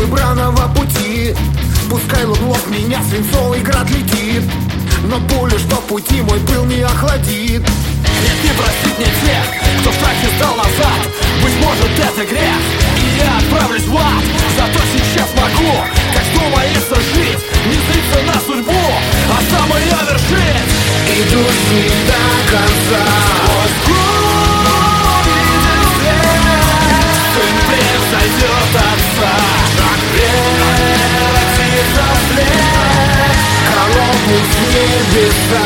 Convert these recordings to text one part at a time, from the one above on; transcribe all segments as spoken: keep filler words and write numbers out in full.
выбранного пути. Пускай луглов меня свинцовый град летит, но пуля, что пути мой пыл не охладит. Нет, не простит мне тех, кто в страхе сдал назад. Быть может, это грех, и я отправлюсь в ад. Зато сейчас могу, как думается, жить, не злиться на судьбу, а самое вершить. И души до конца. Сквозь годы свет сын превзойдет отца. Шаг превратится в след, колонну с небеса.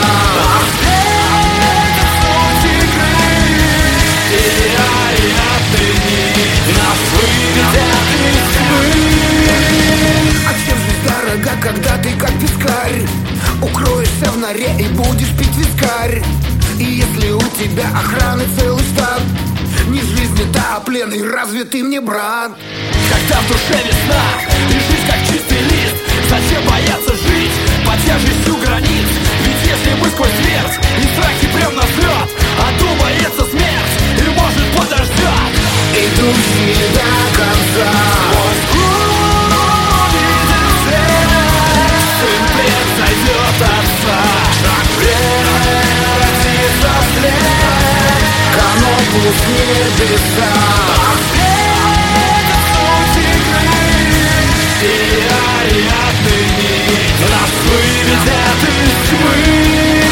А чем жизнь дорога, когда ты как пескарь укроешься в норе и будешь пить вискарь? И если у тебя охраны целый штат, не жизнь это, а плен, и разве ты мне брат? Когда в душе весна и жизнь как чистый лист, зачем бояться жить под тяжестью границ? Ведь если мы сквозь смерть и страхи прям на взлет, а думается смерть и может подождет. И души до конца. Сквозь годы свет сын превзойдет отца. Шаг превратится в след, канопу с небеса. И ариадный нить нас выведет из тьмы.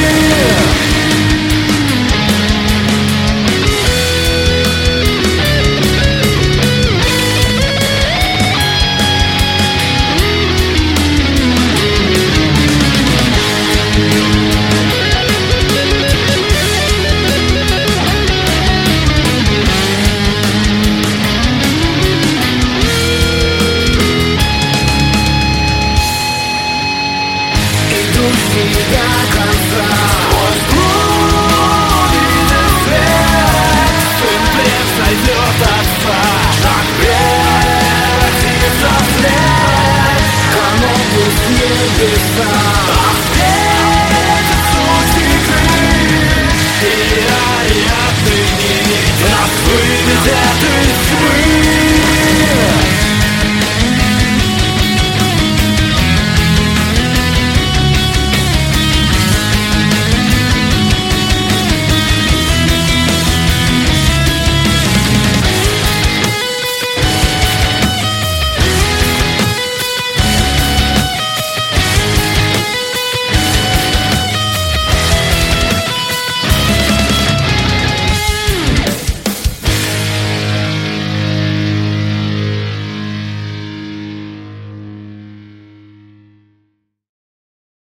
До конца. Сквозь годы свет сын превзойдет отца. Шаг превратится в след, канопу с небеса.